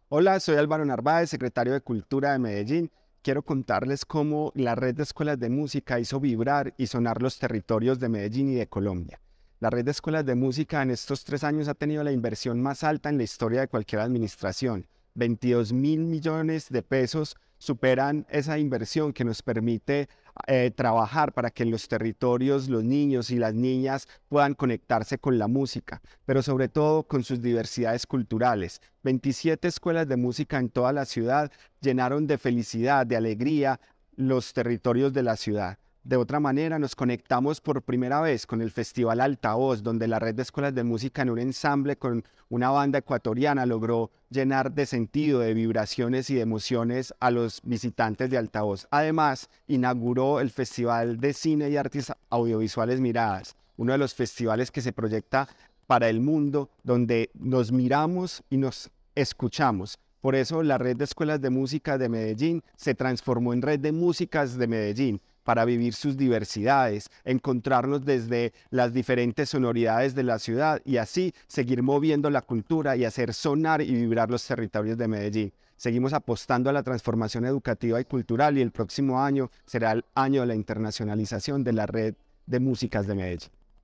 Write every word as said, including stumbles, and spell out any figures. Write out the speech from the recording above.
Hola, soy Álvaro Narváez, secretario de Cultura de Medellín. Quiero contarles cómo la red de escuelas de música hizo vibrar y sonar los territorios de Medellín y de Colombia. La red de escuelas de música en estos tres años ha tenido la inversión más alta en la historia de cualquier administración. veintidós mil millones de pesos superan esa inversión que nos permite eh, trabajar para que en los territorios los niños y las niñas puedan conectarse con la música, pero sobre todo con sus diversidades culturales. veintisiete escuelas de música en toda la ciudad llenaron de felicidad, de alegría los territorios de la ciudad. De otra manera, nos conectamos por primera vez con el Festival Altavoz, donde la red de escuelas de música en un ensamble con una banda ecuatoriana logró llenar de sentido, de vibraciones y de emociones a los visitantes de Altavoz. Además, inauguró el Festival de Cine y Artes Audiovisuales Miradas, uno de los festivales que se proyecta para el mundo, donde nos miramos y nos escuchamos. Por eso la red de escuelas de música de Medellín se transformó en red de músicas de Medellín, para vivir sus diversidades, encontrarnos desde las diferentes sonoridades de la ciudad y así seguir moviendo la cultura y hacer sonar y vibrar los territorios de Medellín. Seguimos apostando a la transformación educativa y cultural y el próximo año será el año de la internacionalización de la red de músicas de Medellín.